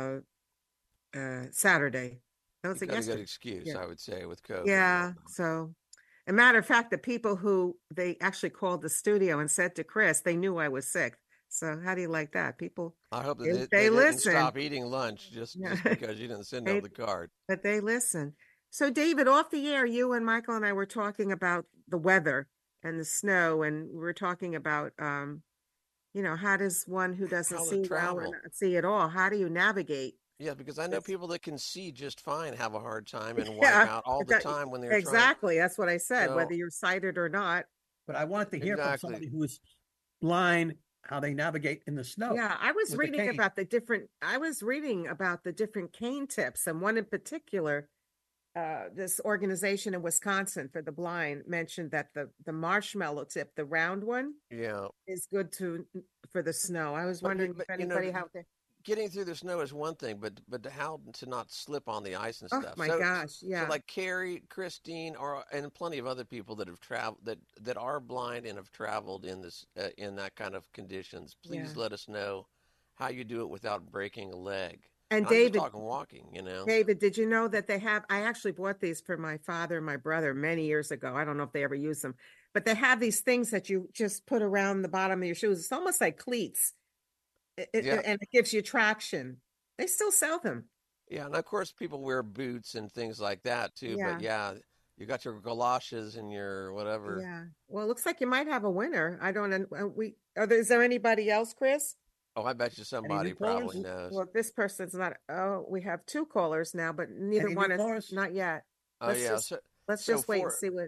Saturday. That was a good excuse, I would say, with COVID. Yeah. So, a matter of fact, the people who they actually called the studio and said to Chris, they knew I was sick. So how do you like that? People, I hope that they didn't stop eating lunch just because you didn't send out the card. But they listen. So, David, off the air, you and Michael and I were talking about the weather and the snow, and we were talking about, how does one who doesn't see well or not see at all, how do you navigate? Yeah, because I know people that can see just fine have a hard time and wipe out all the time when they're Exactly. That's what I said, whether you're sighted or not. But I wanted to hear from somebody who is blind how they navigate in the snow. Yeah, I was reading about the different cane tips, and one in particular, this organization in Wisconsin for the blind mentioned that the marshmallow tip, the round one, is good for the snow. I was wondering if anybody out there. Getting through the snow is one thing, but how to not slip on the ice and stuff. Oh my gosh, yeah. So like Carrie, Christine, and plenty of other people that have traveled that are blind and have traveled in this in that kind of conditions. Please let us know how you do it without breaking a leg. And David, I'm just talking walking, David, did you know that they have? I actually bought these for my father and my brother many years ago. I don't know if they ever use them, but they have these things that you just put around the bottom of your shoes. It's almost like cleats. And it gives you traction. They still sell them. Yeah, and of course people wear boots and things like that too. Yeah. But you got your galoshes and your whatever. Yeah. Well, it looks like you might have a winner. I don't know. Is there anybody else, Chris? Oh, I bet you somebody probably knows. Well, this person's not. Oh, we have two callers now, but neither one is not yet. Let's just wait and see what.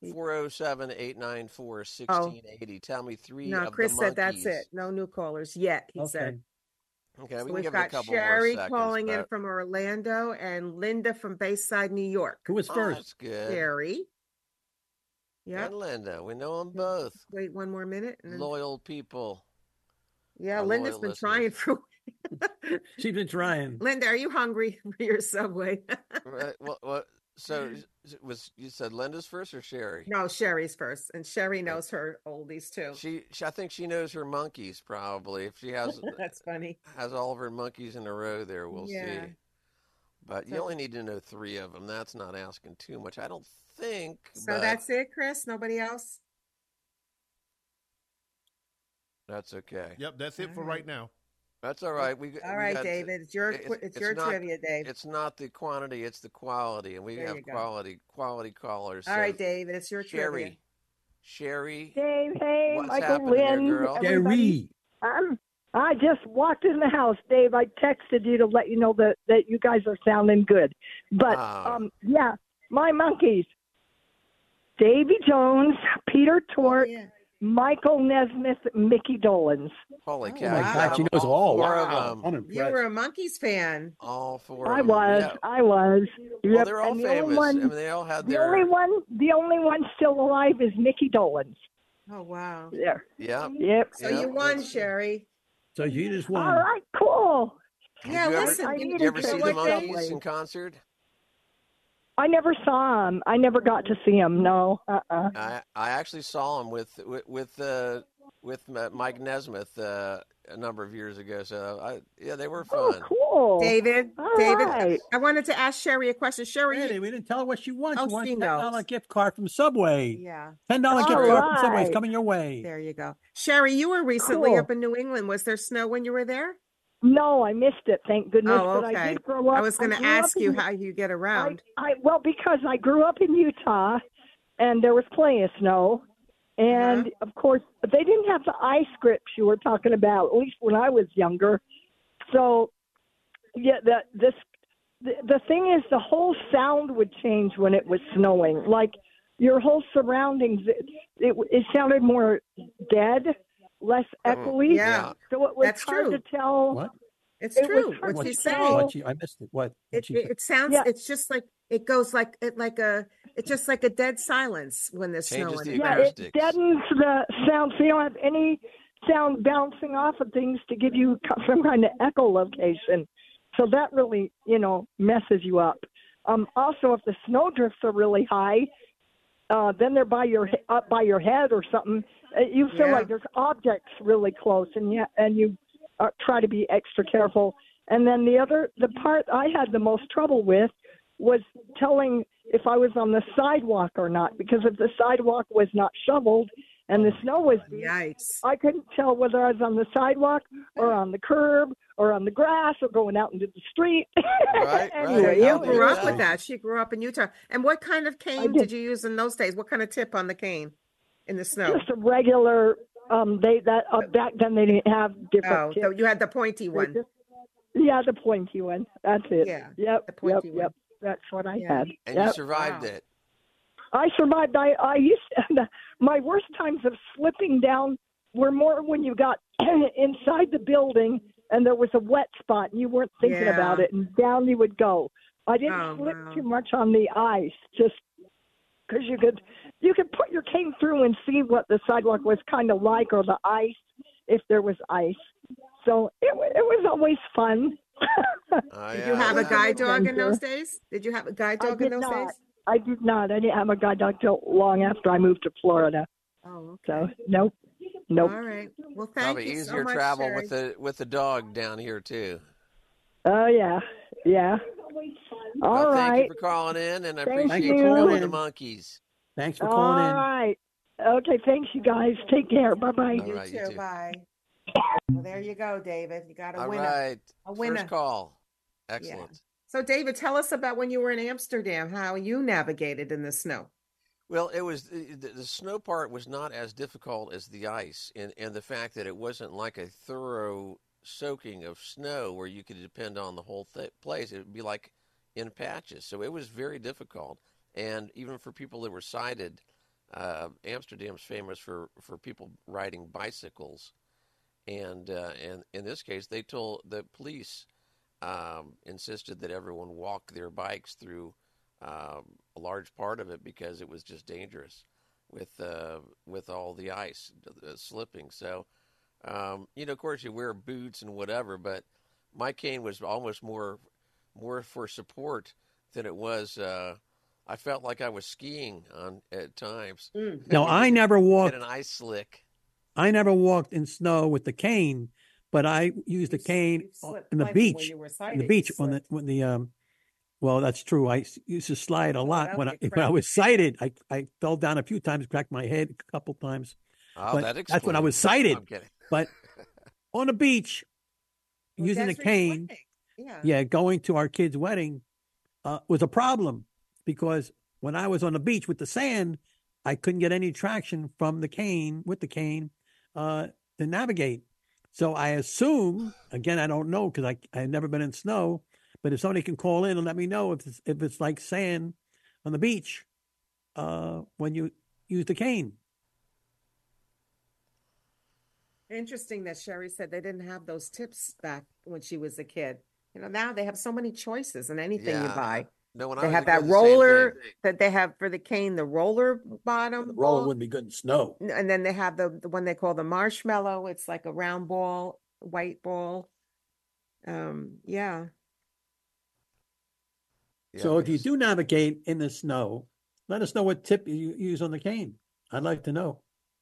407-894-1680. Tell me three of the Monkees. No, Chris said that's it. No new callers yet, he said. Okay, so we can give it a couple Sherry more seconds. Calling in from Orlando and Linda from Bayside, New York. Who was first? That's good. Sherry. Yeah. And Linda. We know them both. Wait one more minute. Loyal people. Yeah, Linda's been trying for. She's been trying. Linda, are you hungry for your Subway? Right. Well, so you said Linda's first or Sherry? No, Sherry's first, and Sherry knows her oldies too. I think she knows her Monkees probably. If she has, that's funny. Has all of her Monkees in a row there. We'll see. But you only need to know 3 of them. That's not asking too much, I don't think. So that's it, Chris? Nobody else? That's okay. Yep, that's it for right now. That's all right. All right, David. It's your trivia, Dave. It's not the quantity, it's the quality, and we have quality callers. All right, David. It's your trivia. Sherry. Dave, hey, what's Michael, happening there, Lynn, girl? everybody. I just walked in the house, Dave. I texted you to let you know that you guys are sounding good. But yeah, my monkeys: Davy Jones, Peter Tork, Michael Nesmith, Mickey Dolenz. Holy cow! Oh my God, she knows all. Wow. I'm impressed. You were a Monkees fan. All 4 I of them. was. Yeah. I was. Well, Yep. they're all And famous. I mean, they all had the their. The only one still alive is Mickey Dolenz. Oh wow! There. Yeah. Yep. So you won, Sherry. So you just won. All right. Cool. Yeah. Listen. Did you ever see the Monkees in concert? I never saw him. I never got to see him. No. I actually saw him with Mike Nesmith a number of years ago. So they were fun. Oh, cool. David, right. I wanted to ask Sherry a question. Sherry, Randy, we didn't tell her what she won. Oh, She won she a $10 knows. gift card from Subway. Yeah. $10 gift card from Subway is coming your way. There you go. Sherry, you were recently Cool. up in New England. Was there snow when you were there? No, I missed it. Thank goodness. Oh, But okay. I did grow up. I was going to grew up ask you in- how you get around. Well, because I grew up in Utah, and there was plenty of snow, and of course they didn't have the ice grips you were talking about. At least when I was younger. So, yeah, the thing is, the whole sound would change when it was snowing. Like your whole surroundings, it sounded more dead, less echoey. Yeah. So it was That's hard true. to tell. What? It's It true. was hard What to she's tell. saying. I missed it. What? It sounds. Yeah. It's just like it goes like it's just like a dead silence when there's snow Changes in the it. Yeah, it deadens the sound, so you don't have any sound bouncing off of things to give you some kind of echolocation. So that really, messes you up. Also, if the snowdrifts are really high, then they're up by your head or something. You feel like there's objects really close, and you try to be extra careful. And then the part I had the most trouble with was telling if I was on the sidewalk or not, because if the sidewalk was not shoveled and the snow was deep, I couldn't tell whether I was on the sidewalk or on the curb or on the grass or going out into the street. Right, Anyway, You it was- grew up with that. She grew up in Utah. And what kind of cane did you use in those days? What kind of tip on the cane in the snow? Just a regular. Back then they didn't have different. So tips. you had the pointy one. Yeah, the pointy one. That's it. Yeah, Yep. the pointy one. Yep. That's what I had. And Yep. you survived it. I survived. I used to, my worst times of slipping down were more when you got inside the building and there was a wet spot and you weren't thinking Yeah. about it, and down you would go. I didn't slip too much on the ice, just because you could put your cane through and see what the sidewalk was kind of like, or the ice if there was ice. So it was always fun. Did you have a guide dog in those days? Did you have a guide dog in those days? I did not. I didn't have a guide dog till long after I moved to Florida. Oh, okay. So nope. All right. Well, thank Probably you easier so much, travel Sherry. with the dog down here too. Oh yeah. All Well, right. thank you for calling in, and I Thank appreciate you. you knowing the monkeys. Thanks for All calling in. right. Okay. Thanks, you guys. Take care. Bye bye. All right, you too. Bye. Well, there you go, David. You got a All winner. right. A winner. First call. Excellent. Yeah. So, David, tell us about when you were in Amsterdam, how you navigated in the snow. Well, it was the snow part was not as difficult as the ice, and the fact that it wasn't like a thorough soaking of snow where you could depend on the whole place. It would be like in patches. So it was very difficult. And even for people that were sighted, Amsterdam's famous for people riding bicycles. And in this case, the police insisted that everyone walk their bikes through a large part of it because it was just dangerous with all the ice slipping. So, of course, you wear boots and whatever, but my cane was almost more for support than it was. I felt like I was skiing at times. No, I never walked in an ice slick. I never walked in snow with the cane, but I used the cane in the beach. when you were In the beach when Well, that's true. I used to slide a lot when I was sighted. I fell down a few times, cracked my head a couple times. Oh, but that's when I was sighted. No, I'm kidding. But on the beach, using a cane, going to our kid's wedding was a problem because when I was on the beach with the sand, I couldn't get any traction from the cane to navigate. So I assume, again, I don't know because I've never been in snow, but if somebody can call in and let me know if it's like sand on the beach when you use the cane. Interesting that Sherry said they didn't have those tips back when she was a kid. Now they have so many choices in anything you buy. No, when they I have was a that kid, roller that they have for the cane, the roller bottom. The roller wouldn't be good in snow. And then they have the one they call the marshmallow. It's like a round ball, white ball. So if you do navigate in the snow, let us know what tip you use on the cane. I'd like to know.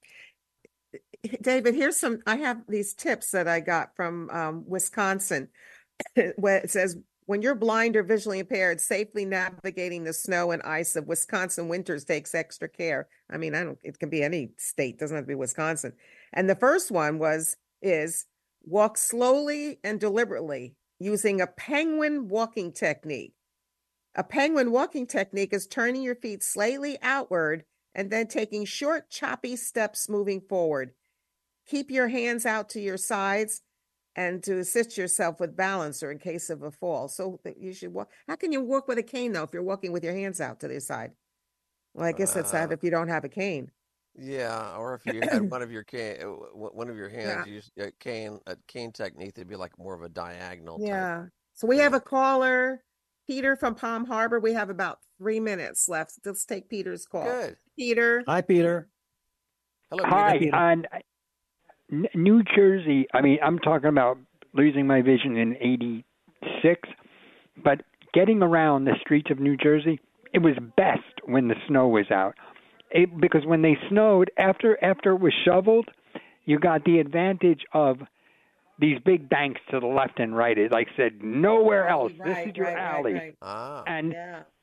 David, I have these tips that I got from Wisconsin, where it says, when you're blind or visually impaired, safely navigating the snow and ice of Wisconsin winters takes extra care. I mean, it can be any state, doesn't have to be Wisconsin. And the first one is walk slowly and deliberately using a penguin walking technique. A penguin walking technique is turning your feet slightly outward and then taking short, choppy steps moving forward. Keep your hands out to your sides and to assist yourself with balance or in case of a fall. So you should walk. How can you walk with a cane, though, if you're walking with your hands out to the side? Well, I guess that's sad if you don't have a cane. Yeah, or if you had one of your hands use a cane technique, it'd be like more of a diagonal type. So we have a caller, Peter from Palm Harbor. We have about 3 minutes left. Let's take Peter's call. Good. Peter. Hi, Peter. Hello, Peter. Hi. New Jersey, I mean, I'm talking about losing my vision in 86, but getting around the streets of New Jersey, it was best when the snow was out. Because when they snowed, after it was shoveled, you got the advantage of these big banks to the left and right. It like said, nowhere else. This is your alley. Right. Ah. And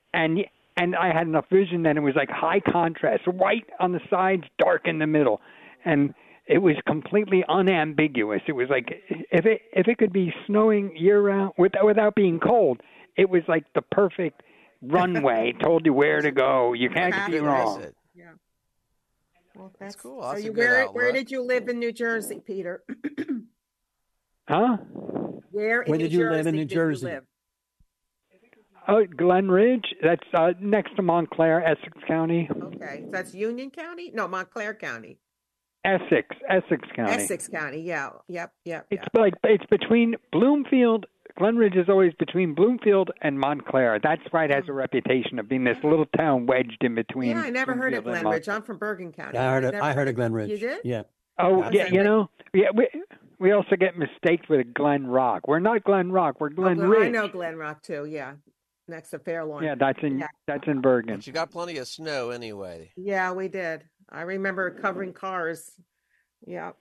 I had enough vision that it was like high contrast, white on the sides, dark in the middle. And it was completely unambiguous. It was like if it could be snowing year round without being cold, it was like the perfect runway. Told you where to go. You can't be wrong. Yeah. Well, that's cool. So where did you live in New Jersey, Peter? Huh? Where did you live in New Jersey? Oh, Glen Ridge. That's next to Montclair, Essex County. Okay, so that's Union County? No, Montclair County. Essex County. Essex County, yeah. Yep. It's between Bloomfield. Glen Ridge is always between Bloomfield and Montclair. That's why it has a reputation of being this little town wedged in between. Yeah, I never heard of Glen Ridge. I'm from Bergen County. I heard of Glen Ridge. You did? Yeah. Oh, yeah, we also get mistaked with Glen Rock. We're not Glen Rock. We're Glen Ridge. I know Glen Rock too. Yeah, next to Fairlawn. Yeah, that's in Bergen. But you got plenty of snow anyway. Yeah, we did. I remember covering cars. Yeah.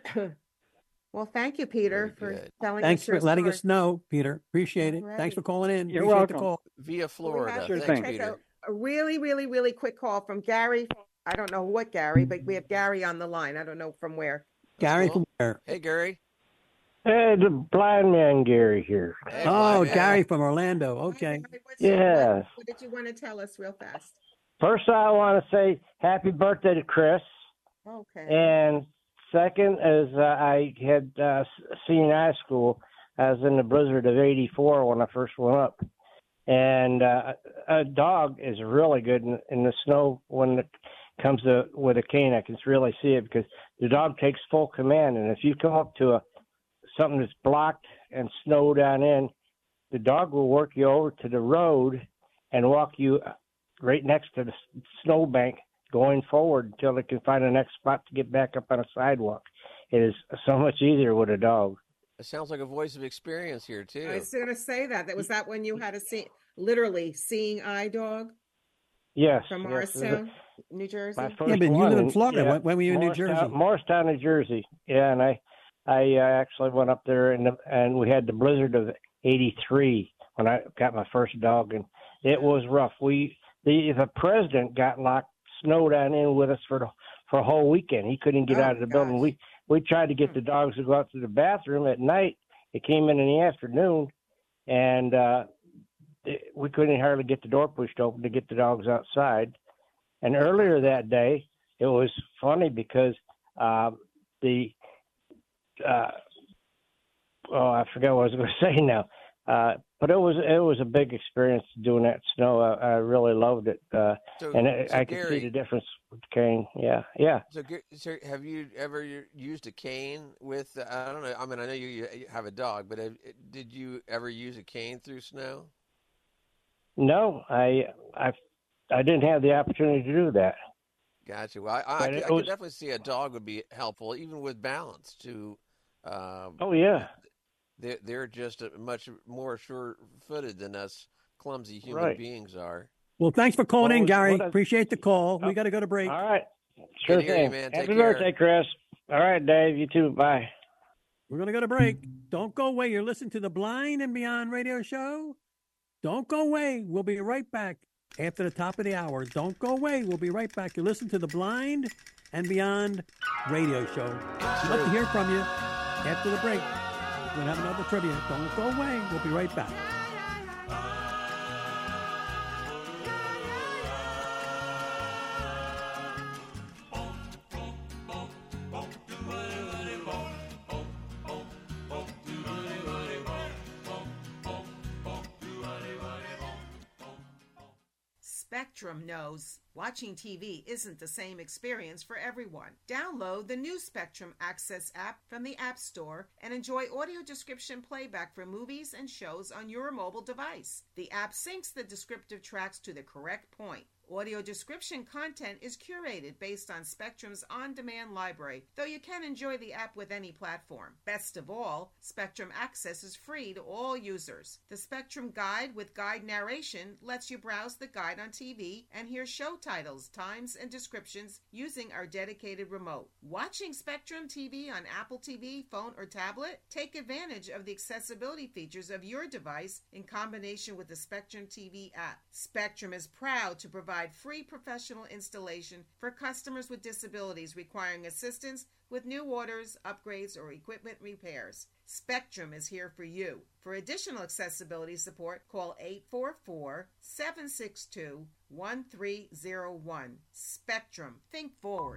Well, thank you, Peter, for telling us. Thanks for letting story. us know, Peter. Appreciate it. Right. Thanks for calling in. You're Appreciate welcome. The call. Via Florida. We Thanks, take Peter. a really, really, really quick call from Gary. I don't know what Gary, but we have Gary on the line. I don't know from where. Gary from where? Hey, Gary. Hey, the blind man Gary here. Hey, Gary from Orlando. Okay. Yes. What did you want to tell us real fast? First, I want to say happy birthday to Chris. Okay. And second is I had senior high school. I was in the blizzard of 84 when I first went up. And a dog is really good in the snow when it comes with a cane. I can really see it because the dog takes full command. And if you come up to something that's blocked and snow down in, the dog will work you over to the road and walk you right next to the snowbank going forward until they can find the next spot to get back up on a sidewalk. It is so much easier with a dog. It sounds like a voice of experience here, too. I was going to say that. Was that when you had a literally seeing eye dog? Yes. From Morristown, New Jersey? My Yeah, but you live in Florida. Yeah. When were you in New Jersey? Morristown, New Jersey. Yeah, and I actually went up there and we had the blizzard of 83 when I got my first dog, and it was rough. The president got locked, snowed down in with us for a whole weekend. He couldn't get out of the building. We tried to get the dogs to go out to the bathroom at night. It came in the afternoon, and we couldn't hardly get the door pushed open to get the dogs outside. And earlier that day, it was funny because I forgot what I was going to say now. But it was a big experience doing that snow. I really loved it, I could see the difference with the cane. Yeah. So have you ever used a cane with? I don't know. I mean, I know you have a dog, but did you ever use a cane through snow? No, I didn't have the opportunity to do that. Gotcha. Well, I could definitely see a dog would be helpful, even with balance. To oh yeah. They're just much more sure-footed than us clumsy human beings are. Well, thanks for calling in, Gary. Appreciate the call. We got to go to break. All right. Sure thing. You, man. Happy birthday, Chris. All right, Dave. You too. Bye. We're going to go to break. Don't go away. You're listening to the Blind and Beyond radio show. Don't go away. We'll be right back after the top of the hour. Don't go away. We'll be right back. You're listening to the Blind and Beyond radio show. I'd love to hear from you after the break. We're going to have another trivia. Don't go away. We'll be right back. Spectrum knows watching TV isn't the same experience for everyone. Download the new Spectrum Access app from the App Store and enjoy audio description playback for movies and shows on your mobile device. The app syncs the descriptive tracks to the correct point. Audio description content is curated based on Spectrum's on-demand library, though you can enjoy the app with any platform. Best of all, Spectrum Access is free to all users. The Spectrum Guide with guide narration lets you browse the guide on TV and hear show titles, times, and descriptions using our dedicated remote. Watching Spectrum TV on Apple TV, phone, or tablet? Take advantage of the accessibility features of your device in combination with the Spectrum TV app. Spectrum is proud to provide free professional installation for customers with disabilities requiring assistance with new orders, upgrades, or equipment repairs. Spectrum is here for you. For additional accessibility support, call 844-762-1301. Spectrum. Think forward.